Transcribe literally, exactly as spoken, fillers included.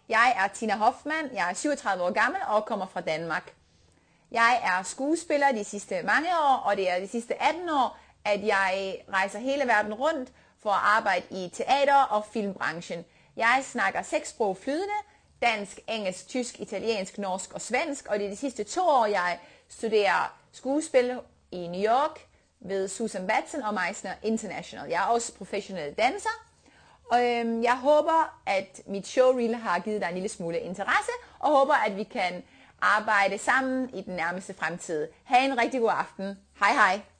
Jeg er Tina Hoffmann, jeg er syvogtredive år gammel og kommer fra Danmark. Jeg er skuespiller de sidste mange år, og det er de sidste atten år, at jeg rejser hele verden rundt for at arbejde i teater- og filmbranchen. Jeg snakker seks sprog flydende, dansk, engelsk, tysk, italiensk, norsk og svensk, og det er de sidste to år, jeg studerer skuespil i New York ved Susan Batson og Meisner International. Jeg er også professionel danser, og øhm, jeg håber, at mit showreel har givet dig en lille smule interesse, og håber, at vi kan arbejde sammen i den nærmeste fremtid. Ha' en rigtig god aften. Hej hej.